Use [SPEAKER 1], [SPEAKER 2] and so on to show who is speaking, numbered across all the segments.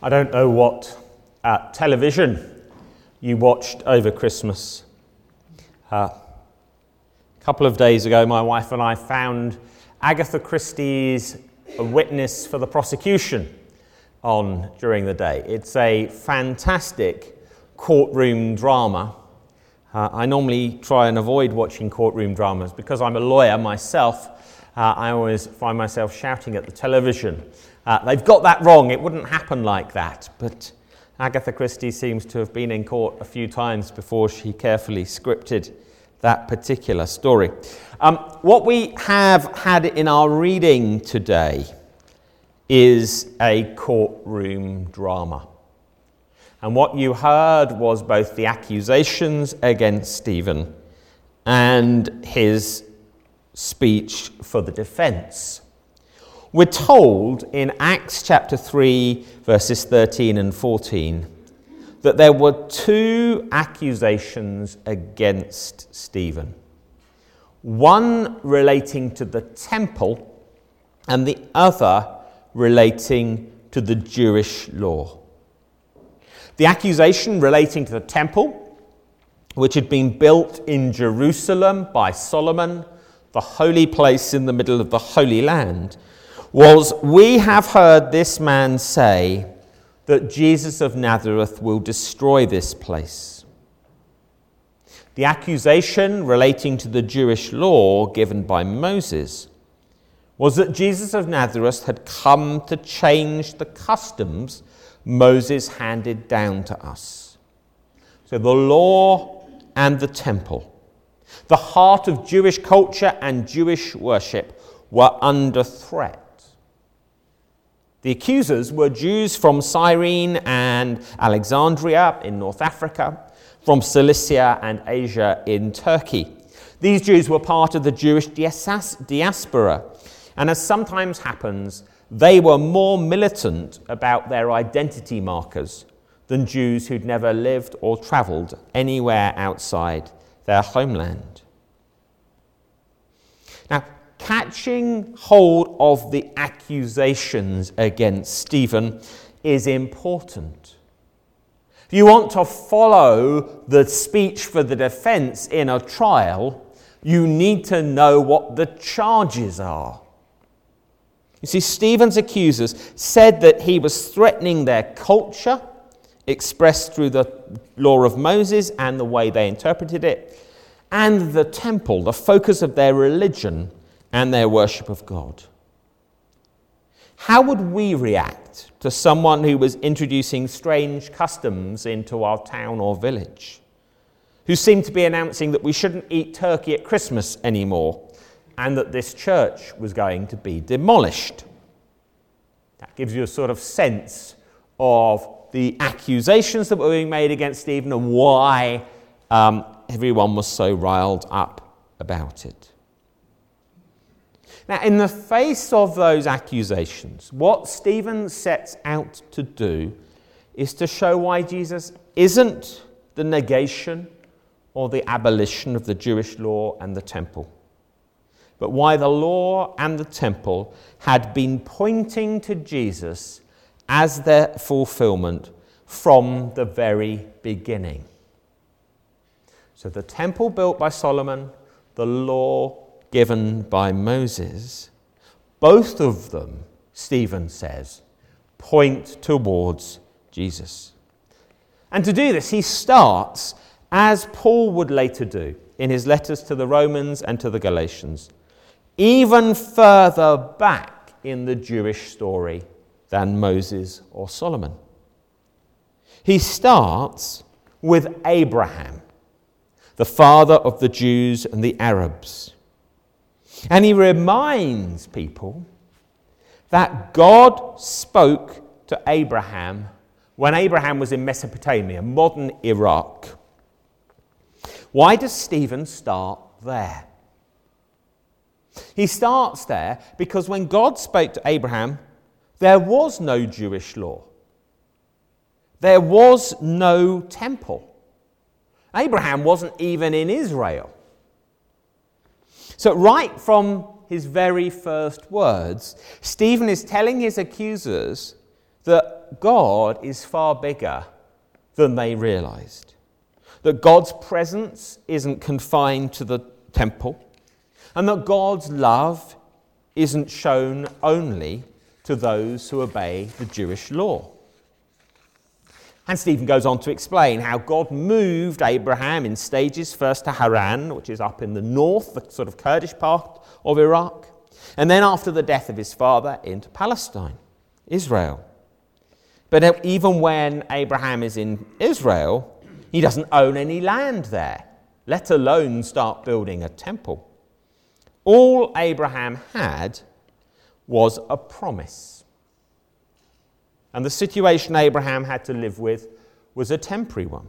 [SPEAKER 1] I don't know what television you watched over Christmas. A couple of days ago, my wife and I found Agatha Christie's A Witness for the Prosecution on during the day. It's a fantastic courtroom drama. I normally try and avoid watching courtroom dramas because I'm a lawyer myself. I always find myself shouting at the television. They've got that wrong. It wouldn't happen like that. But Agatha Christie seems to have been in court a few times before she carefully scripted that particular story. What we have had in our reading today is a courtroom drama. And what you heard was both the accusations against Stephen and his speech for the defense. We're told in Acts chapter 3, verses 13 and 14, that there were two accusations against Stephen. One relating to the temple and the other relating to the Jewish law. The accusation relating to the temple, which had been built in Jerusalem by Solomon, the holy place in the middle of the Holy Land, was, "We have heard this man say that Jesus of Nazareth will destroy this place." The accusation relating to the Jewish law given by Moses was that Jesus of Nazareth had come to change the customs Moses handed down to us. So the law and the temple, the heart of Jewish culture and Jewish worship, were under threat. The accusers were Jews from Cyrene and Alexandria in North Africa, from Cilicia and Asia in Turkey. These Jews were part of the Jewish diaspora, and as sometimes happens, they were more militant about their identity markers than Jews who'd never lived or travelled anywhere outside their homeland. Now, catching hold of the accusations against Stephen is important. If you want to follow the speech for the defence in a trial, you need to know what the charges are. You see, Stephen's accusers said that he was threatening their culture, expressed through the law of Moses and the way they interpreted it, and the temple, the focus of their religion and their worship of God. How would we react to someone who was introducing strange customs into our town or village, who seemed to be announcing that we shouldn't eat turkey at Christmas anymore, and that this church was going to be demolished? That gives you a sort of sense of the accusations that were being made against Stephen and why everyone was so riled up about it. Now, in the face of those accusations, what Stephen sets out to do is to show why Jesus isn't the negation or the abolition of the Jewish law and the temple, but why the law and the temple had been pointing to Jesus as their fulfillment from the very beginning. So the temple built by Solomon, the law given by Moses, both of them, Stephen says, point towards Jesus. And to do this, he starts, as Paul would later do in his letters to the Romans and to the Galatians, even further back in the Jewish story than Moses or Solomon. He starts with Abraham, the father of the Jews and the Arabs. And he reminds people that God spoke to Abraham when Abraham was in Mesopotamia, modern Iraq. Why does Stephen start there? He starts there because when God spoke to Abraham, there was no Jewish law. There was no temple. Abraham wasn't even in Israel. So right from his very first words, Stephen is telling his accusers that God is far bigger than they realized. That God's presence isn't confined to the temple, and that God's love isn't shown only to those who obey the Jewish law. And Stephen goes on to explain how God moved Abraham in stages, first to Haran, which is up in the north, the sort of Kurdish part of Iraq, and then after the death of his father into Palestine, Israel. But even when Abraham is in Israel, he doesn't own any land there, let alone start building a temple. All Abraham had was a promise. And the situation Abraham had to live with was a temporary one.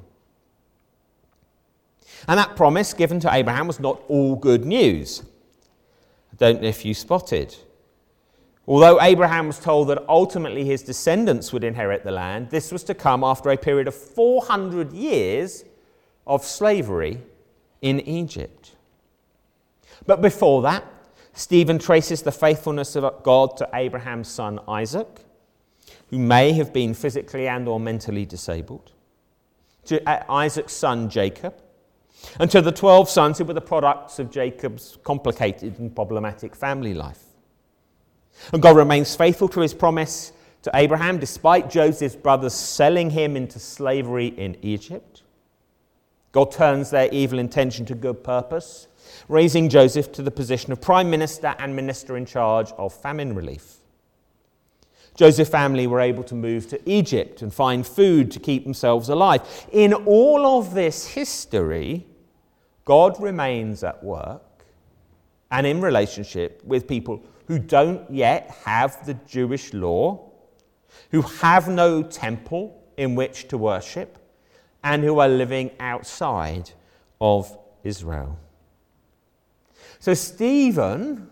[SPEAKER 1] And that promise given to Abraham was not all good news. I don't know if you spotted. Although Abraham was told that ultimately his descendants would inherit the land, this was to come after a period of 400 years of slavery in Egypt. But before that, Stephen traces the faithfulness of God to Abraham's son Isaac, who may have been physically and or mentally disabled, to Isaac's son Jacob, and to the 12 sons who were the products of Jacob's complicated and problematic family life. And God remains faithful to his promise to Abraham despite Joseph's brothers selling him into slavery in Egypt. God turns their evil intention to good purpose, raising Joseph to the position of prime minister and minister in charge of famine relief. Joseph's family were able to move to Egypt and find food to keep themselves alive. In all of this history, God remains at work and in relationship with people who don't yet have the Jewish law, who have no temple in which to worship, and who are living outside of Israel. So Stephen,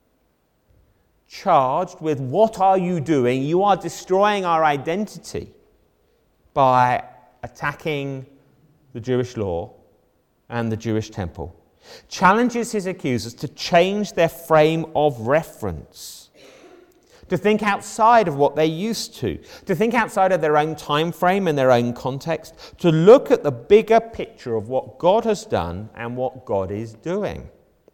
[SPEAKER 1] charged with, what are you doing? You are destroying our identity by attacking the Jewish law and the Jewish temple, challenges his accusers to change their frame of reference, to think outside of what they're used to think outside of their own time frame and their own context, to look at the bigger picture of what God has done and what God is doing.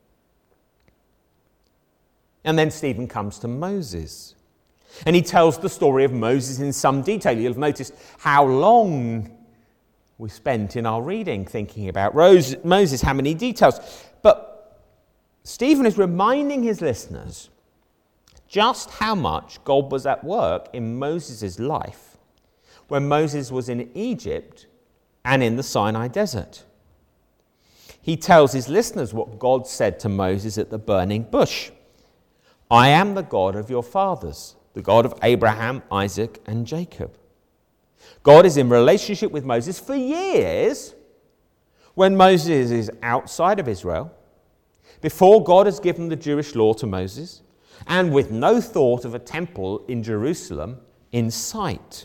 [SPEAKER 1] And then Stephen comes to Moses, and he tells the story of Moses in some detail. You'll have noticed how long we spent in our reading thinking about Moses, how many details. But Stephen is reminding his listeners just how much God was at work in Moses' life when Moses was in Egypt and in the Sinai desert. He tells his listeners what God said to Moses at the burning bush. I am the God of your fathers, the God of Abraham, Isaac, and Jacob. God is in relationship with Moses for years when Moses is outside of Israel, before God has given the Jewish law to Moses, and with no thought of a temple in Jerusalem in sight.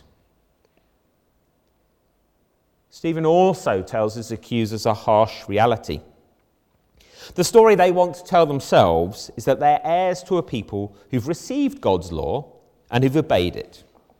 [SPEAKER 1] Stephen also tells his accusers a harsh reality. The story they want to tell themselves is that they're heirs to a people who've received God's law and who've obeyed it.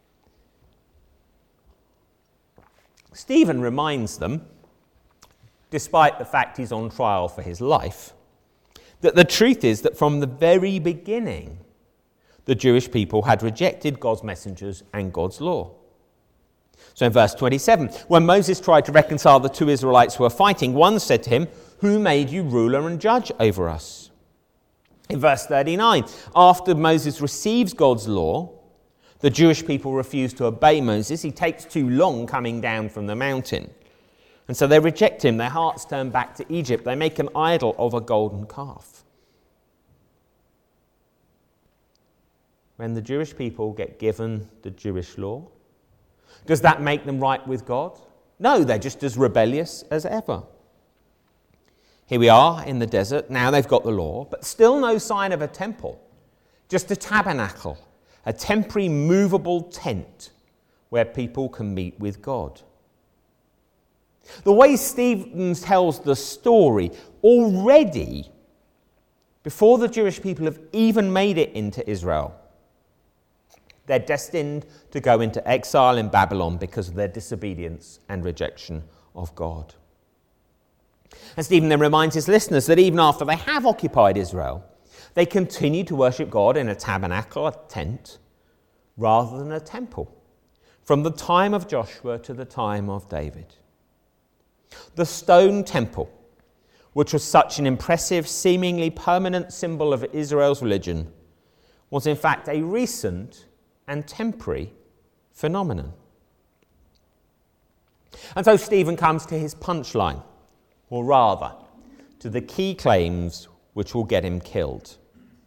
[SPEAKER 1] Stephen reminds them, despite the fact he's on trial for his life, that the truth is that from the very beginning, the Jewish people had rejected God's messengers and God's law. So in verse 27, when Moses tried to reconcile the two Israelites who were fighting, one said to him, who made you ruler and judge over us? In verse 39, after Moses receives God's law, the Jewish people refuse to obey Moses. He takes too long coming down from the mountain. And so they reject him. Their hearts turn back to Egypt. They make an idol of a golden calf. When the Jewish people get given the Jewish law, does that make them right with God? No, they're just as rebellious as ever. Here we are in the desert. Now they've got the law, but still no sign of a temple. Just a tabernacle, a temporary movable tent where people can meet with God. The way Stephen tells the story, already, before the Jewish people have even made it into Israel, They're destined to go into exile in Babylon because of their disobedience and rejection of God. And Stephen then reminds his listeners that even after they have occupied Israel, they continue to worship God in a tabernacle, a tent, rather than a temple, from the time of Joshua to the time of David. The stone temple, which was such an impressive, seemingly permanent symbol of Israel's religion, was in fact a recent and temporary phenomenon. And so Stephen comes to his punchline, or rather, to the key claims which will get him killed.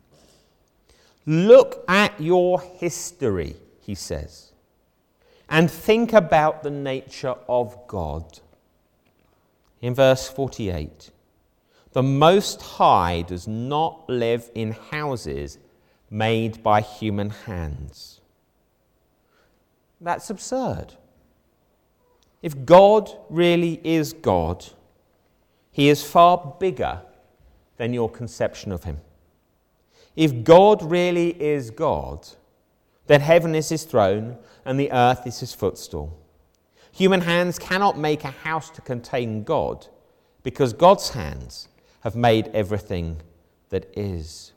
[SPEAKER 1] Look at your history, he says, and think about the nature of God. In verse 48, the Most High does not live in houses made by human hands. That's absurd. If God really is God, he is far bigger than your conception of him. If God really is God, then heaven is his throne and the earth is his footstool. Human hands cannot make a house to contain God, because God's hands have made everything that is.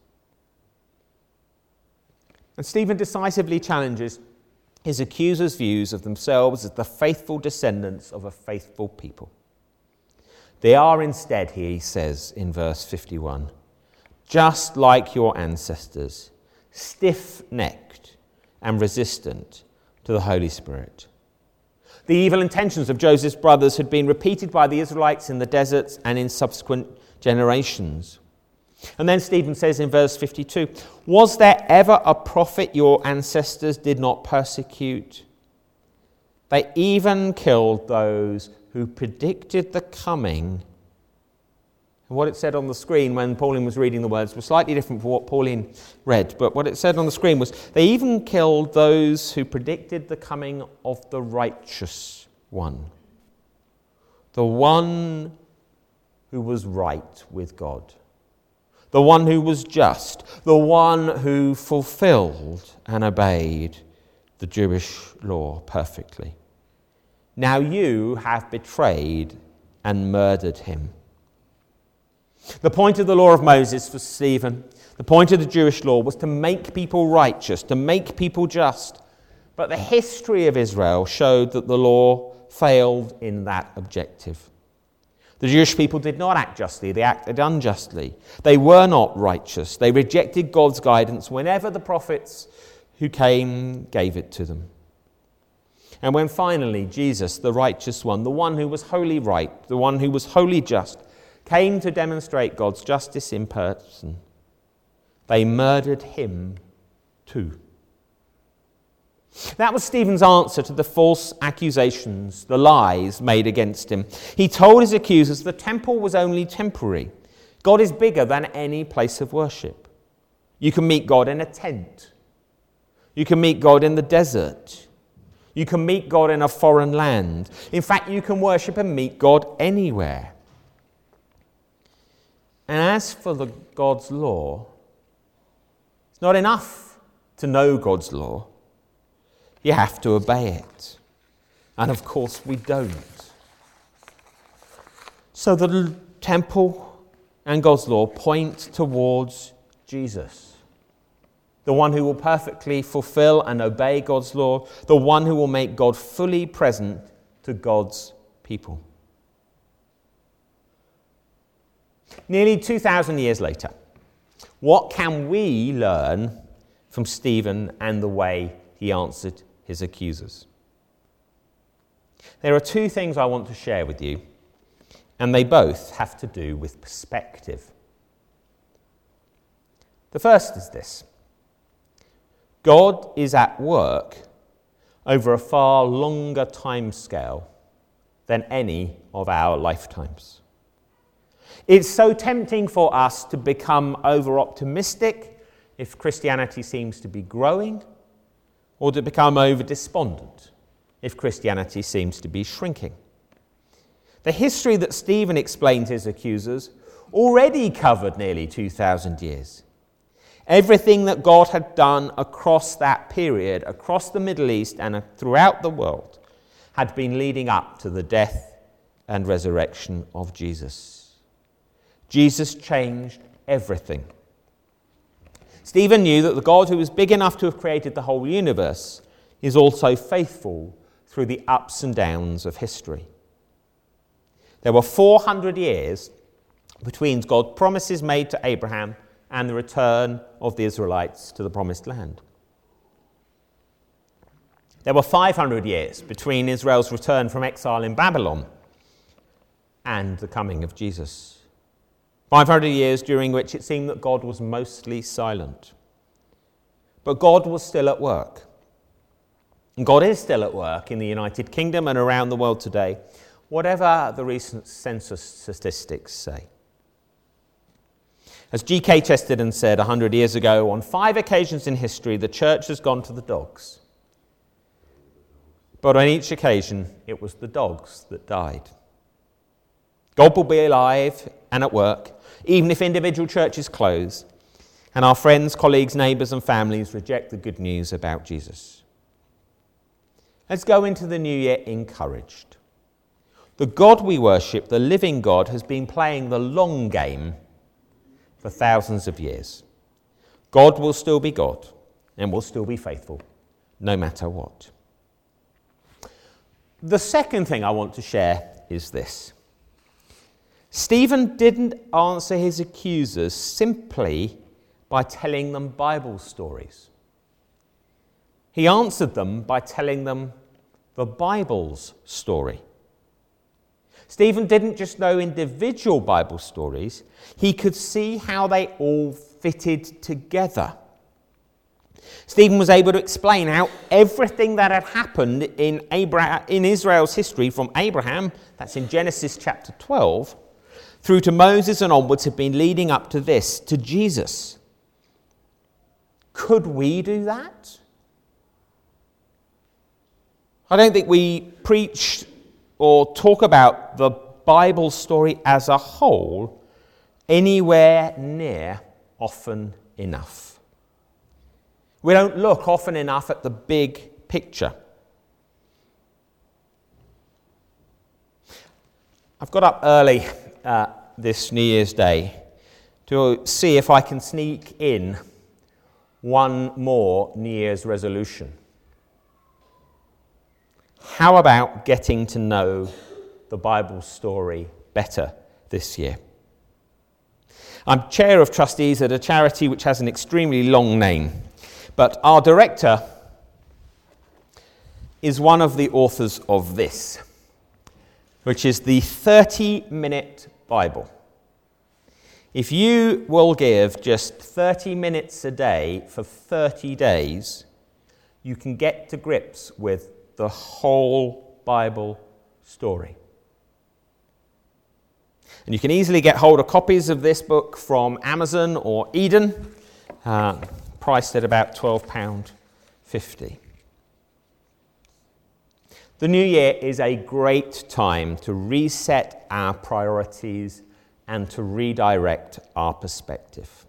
[SPEAKER 1] And Stephen decisively challenges his accusers' views of themselves as the faithful descendants of a faithful people. They are instead, he says in verse 51, just like your ancestors, stiff-necked and resistant to the Holy Spirit. The evil intentions of Joseph's brothers had been repeated by the Israelites in the deserts and in subsequent generations. And then Stephen says in verse 52, was there ever a prophet your ancestors did not persecute? They even killed those who predicted the coming. And what it said on the screen when Pauline was reading the words was slightly different from what Pauline read. But what it said on the screen was, they even killed those who predicted the coming of the righteous one. The one who was right with God. The one who was just. The one who fulfilled and obeyed the Jewish law perfectly. Now you have betrayed and murdered him. The point of the law of Moses for Stephen, the point of the Jewish law, was to make people righteous, to make people just. But the history of Israel showed that the law failed in that objective. The Jewish people did not act justly, they acted unjustly. They were not righteous. They rejected God's guidance whenever the prophets who came gave it to them. And when finally Jesus, the righteous one, the one who was wholly right, the one who was wholly just, came to demonstrate God's justice in person, they murdered him too. That was Stephen's answer to the false accusations, the lies made against him. He told his accusers the temple was only temporary. God is bigger than any place of worship. You can meet God in a tent. You can meet God in the desert. You can meet God in a foreign land. In fact, you can worship and meet God anywhere. And as for God's law, it's not enough to know God's law. You have to obey it. And of course we don't. So the temple and God's law point towards Jesus, the one who will perfectly fulfill and obey God's law, the one who will make God fully present to God's people. Nearly 2,000 years later, what can we learn from Stephen and the way he answered his accusers? There are two things I want to share with you, and they both have to do with perspective. The first is this: God is at work over a far longer time scale than any of our lifetimes. It's so tempting for us to become over-optimistic if Christianity seems to be growing, or to become over-despondent if Christianity seems to be shrinking. The history that Stephen explained to his accusers already covered nearly 2,000 years. Everything that God had done across that period, across the Middle East and throughout the world, had been leading up to the death and resurrection of Jesus. Jesus changed everything. Stephen knew that the God who was big enough to have created the whole universe is also faithful through the ups and downs of history. There were 400 years between God's promises made to Abraham and the return of the Israelites to the promised land. There were 500 years between Israel's return from exile in Babylon and the coming of Jesus. 500 years during which it seemed that God was mostly silent. But God was still at work. And God is still at work in the United Kingdom and around the world today, whatever the recent census statistics say. As G.K. Chesterton said 100 years ago, on 5 occasions in history, the church has gone to the dogs. But on each occasion, it was the dogs that died. God will be alive and at work, even if individual churches close, and our friends, colleagues, neighbours and families reject the good news about Jesus. Let's go into the new year encouraged. The God we worship, the living God, has been playing the long game for thousands of years. God will still be God and will still be faithful, no matter what. The second thing I want to share is this. Stephen didn't answer his accusers simply by telling them Bible stories. He answered them by telling them the Bible's story. Stephen didn't just know individual Bible stories, he could see how they all fitted together. Stephen was able to explain how everything that had happened in Israel's history from Abraham, that's in Genesis chapter 12, through to Moses and onwards had been leading up to this, to Jesus. Could we do that? I don't think we preach or talk about the Bible story as a whole anywhere near often enough. We don't look often enough at the big picture. I've got up early this New Year's Day to see if I can sneak in one more New Year's resolution. How about getting to know the Bible story better this year? I'm chair of trustees at a charity which has an extremely long name, but our director is one of the authors of this, which is the 30-minute Bible. If you will give just 30 minutes a day for 30 days, you can get to grips with the whole Bible story. And you can easily get hold of copies of this book from Amazon or Eden, priced at about £12.50. The new year is a great time to reset our priorities and to redirect our perspective.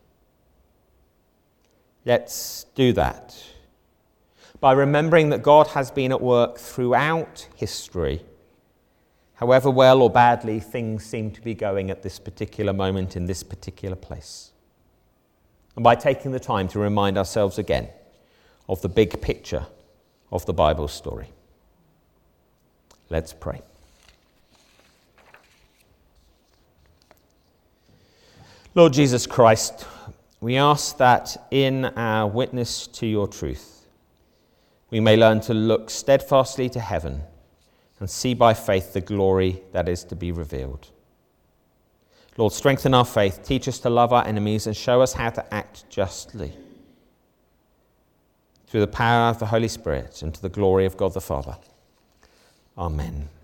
[SPEAKER 1] Let's do that by remembering that God has been at work throughout history, however well or badly things seem to be going at this particular moment in this particular place. And by taking the time to remind ourselves again of the big picture of the Bible story. Let's pray. Lord Jesus Christ, we ask that in our witness to your truth, we may learn to look steadfastly to heaven and see by faith the glory that is to be revealed. Lord, strengthen our faith, teach us to love our enemies, and show us how to act justly. Through the power of the Holy Spirit and to the glory of God the Father. Amen.